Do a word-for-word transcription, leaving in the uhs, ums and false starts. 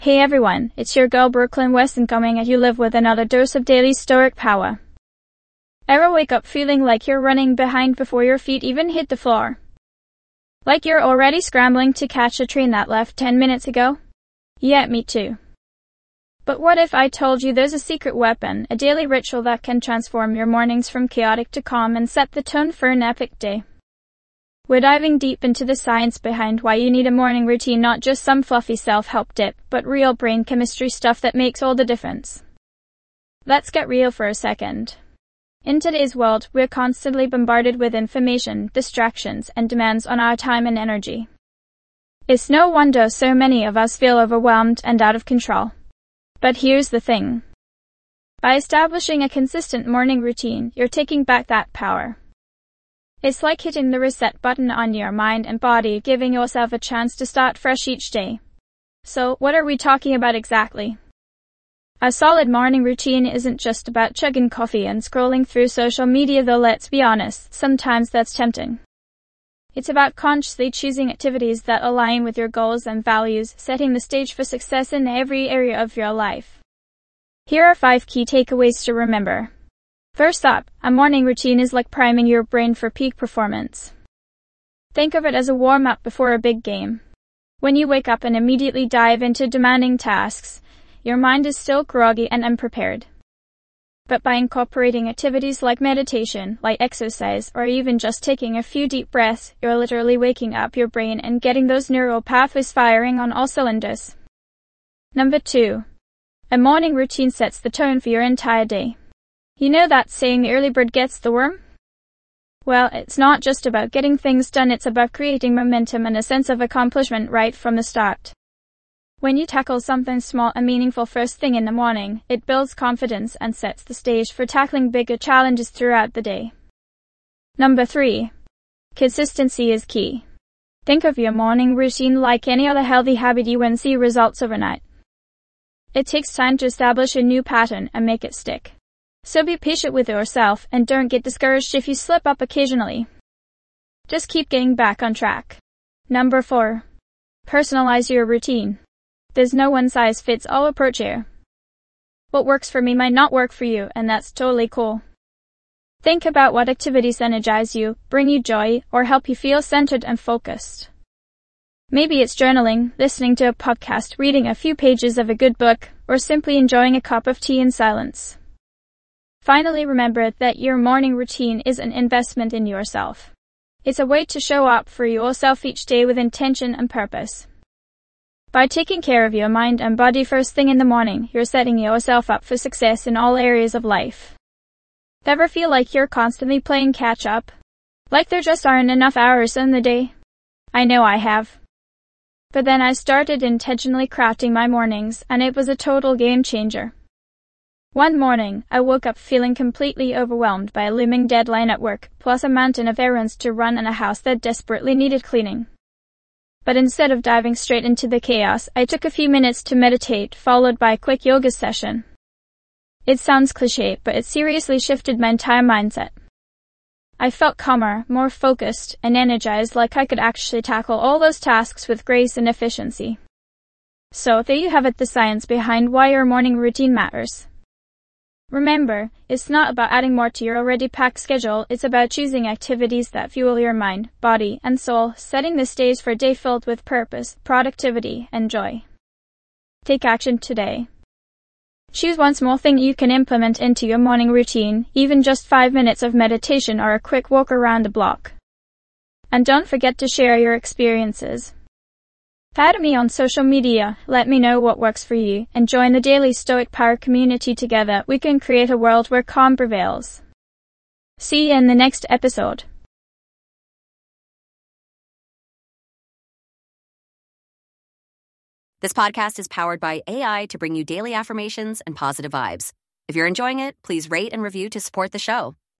Hey everyone, it's your girl Brooklyn Weston coming at you live with another dose of daily stoic power. Ever wake up feeling like you're running behind before your feet even hit the floor? Like you're already scrambling to catch a train that left ten minutes ago? Yeah, me too. But what if I told you there's a secret weapon, a daily ritual that can transform your mornings from chaotic to calm and set the tone for an epic day? We're diving deep into the science behind why you need a morning routine, not just some fluffy self-help tip, but real brain chemistry stuff that makes all the difference. Let's get real for a second. In today's world, we're constantly bombarded with information, distractions, and demands on our time and energy. It's no wonder so many of us feel overwhelmed and out of control. But here's the thing. By establishing a consistent morning routine, you're taking back that power. It's like hitting the reset button on your mind and body, giving yourself a chance to start fresh each day. So, what are we talking about exactly? A solid morning routine isn't just about chugging coffee and scrolling through social media, though let's be honest, sometimes that's tempting. It's about consciously choosing activities that align with your goals and values, setting the stage for success in every area of your life. Here are five key takeaways to remember. First up, a morning routine is like priming your brain for peak performance. Think of it as a warm-up before a big game. When you wake up and immediately dive into demanding tasks, your mind is still groggy and unprepared. But by incorporating activities like meditation, light exercise, or even just taking a few deep breaths, you're literally waking up your brain and getting those neural pathways firing on all cylinders. Number two, a morning routine sets the tone for your entire day. You know that saying, the early bird gets the worm? Well, it's not just about getting things done, it's about creating momentum and a sense of accomplishment right from the start. When you tackle something small and meaningful first thing in the morning, it builds confidence and sets the stage for tackling bigger challenges throughout the day. Number three. Consistency is key. Think of your morning routine like any other healthy habit. You won't see results overnight. It takes time to establish a new pattern and make it stick. So be patient with yourself and don't get discouraged if you slip up occasionally. Just keep getting back on track. Number four. Personalize your routine. There's no one-size-fits-all approach here. What works for me might not work for you, and that's totally cool. Think about what activities energize you, bring you joy, or help you feel centered and focused. Maybe it's journaling, listening to a podcast, reading a few pages of a good book, or simply enjoying a cup of tea in silence. Finally, remember that your morning routine is an investment in yourself. It's a way to show up for yourself each day with intention and purpose. By taking care of your mind and body first thing in the morning, you're setting yourself up for success in all areas of life. Ever feel like you're constantly playing catch up? Like there just aren't enough hours in the day? I know I have. But then I started intentionally crafting my mornings, and it was a total game changer. One morning, I woke up feeling completely overwhelmed by a looming deadline at work, plus a mountain of errands to run and a house that desperately needed cleaning. But instead of diving straight into the chaos, I took a few minutes to meditate, followed by a quick yoga session. It sounds cliché, but it seriously shifted my entire mindset. I felt calmer, more focused, and energized, like I could actually tackle all those tasks with grace and efficiency. So there you have it, the science behind why your morning routine matters. Remember, it's not about adding more to your already packed schedule, it's about choosing activities that fuel your mind, body, and soul, setting the stage for a day filled with purpose, productivity, and joy. Take action today. Choose one small thing you can implement into your morning routine, even just five minutes of meditation or a quick walk around the block. And don't forget to share your experiences. Add me on social media, let me know what works for you, and join the Daily Stoic Power community. Together, we can create a world where calm prevails. See you in the next episode. This podcast is powered by A I to bring you daily affirmations and positive vibes. If you're enjoying it, please rate and review to support the show.